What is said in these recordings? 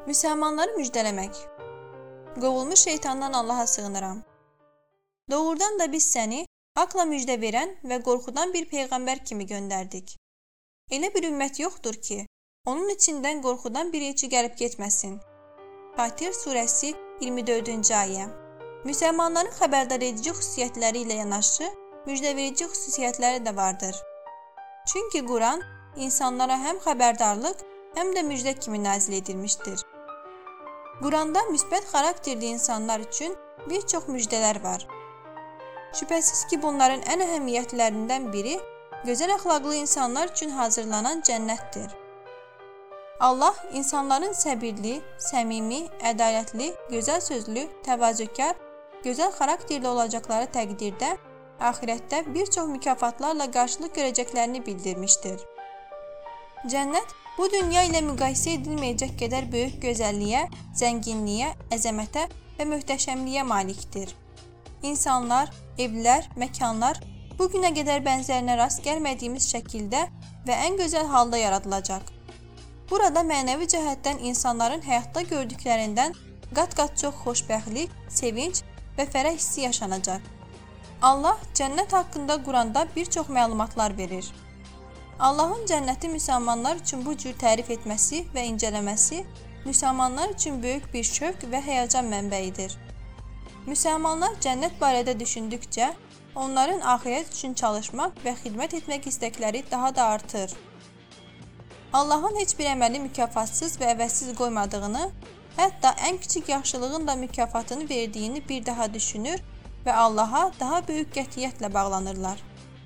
Müsəlmanları müjdələmək. Qovulmuş şeytandan Allaha sığınıram. Doğrudan da biz səni haqla müjdə verən və qorxudan bir peyğəmbər kimi göndərdik. Elə bir ümmət yoxdur ki, onun içindən qorxudan bir elçi gəlib getməsin. Fatir surəsi 24-cü ayə. Müsəlmanların xəbərdar edici xüsusiyyətləri ilə yanaşı, müjdəverici xüsusiyyətləri də vardır. Çünki Quran insanlara həm xəbərdarlıq, həm də müjdə kimi nazil edilmişdir. Quranda müsbət xarakterli insanlar üçün bir çox müjdələr var. Şübhəsiz ki, bunların ən əhəmiyyətlərindən biri gözəl əxlaqlı insanlar üçün hazırlanan cənnətdir. Allah insanların səbirli, səmimi, ədalətli, gözəl sözlü, təvazökar, gözəl xarakterli olacaqları təqdirdə axirətdə bir çox mükafatlarla qarşılıq görəcəklərini bildirmişdir. Cənnət bu dünya ilə müqayisə edilməyəcək qədər böyük gözəlliyə, zənginliyə, əzəmətə və möhtəşəmliyə malikdir. İnsanlar, evlər, məkanlar bu günə qədər bənzərinə rast gəlmədiyimiz şəkildə və ən gözəl halda yaradılacaq. Burada mənəvi cəhətdən insanların həyatda gördüklərindən qat-qat çox xoşbəxtlik, sevinc və fərəh hissi yaşanacaq. Allah cənnət haqqında Quranda bir çox məlumatlar verir. Allahın cənnəti müsəlmanlar üçün bu cür tərif etməsi və incələməsi müsəlmanlar üçün böyük bir şövq və həyəcan mənbəyidir. Müsəlmanlar cənnət barədə düşündükcə, onların axirət üçün çalışmaq və xidmət etmək istəkləri daha da artır. Allahın heç bir əməli mükafatsız və əvəzsiz qoymadığını, hətta ən kiçik yaxşılığın da mükafatını verdiyini bir daha düşünür və Allaha daha böyük qətiyyətlə bağlanırlar.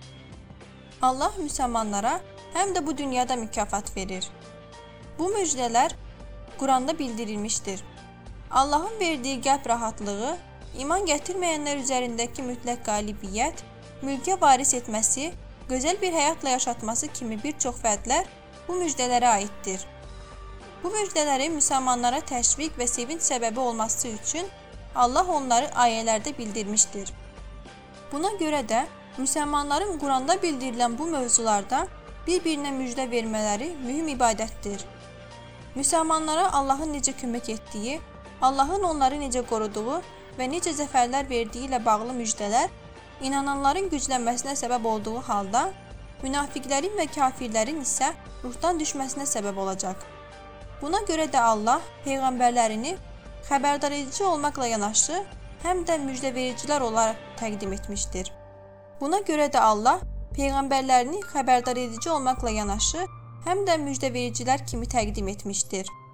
Allah müsəlmanlara həm də bu dünyada mükafat verir. Bu müjdələr Quranda bildirilmişdir. Allahın verdiyi qəlb rahatlığı, iman gətirməyənlər üzərindəki mütləq qalibiyyət, mülkə varis etməsi, gözəl bir həyatla yaşatması kimi bir çox vədlər bu müjdələrə aiddir. Bu müjdələri müsəlmanlara təşviq və sevinç səbəbi olması üçün Allah onları ayələrdə bildirmişdir. Buna görə də müsəlmanların Quranda bildirilən bu mövzularda bir-birinə müjdə vermələri mühüm ibadətdir. Müsəlmanlara Allahın necə kömək etdiyi, Allahın onları necə qoruduğu və necə zəfərlər verdiyi ilə bağlı müjdələr inananların güclənməsinə səbəb olduğu halda, münafiqlərin və kafirlərin isə ruhdan düşməsinə səbəb olacaq. Buna görə də Allah peyğəmbərlərini xəbərdar edici olmaqla yanaşı, həm də müjdəvericilər olaraq təqdim etmişdir. Buna görə də Allah peyğəmbərlərini xəbərdar edici olmaqla yanaşı, həm də müjdəvericilər kimi təqdim etmişdir.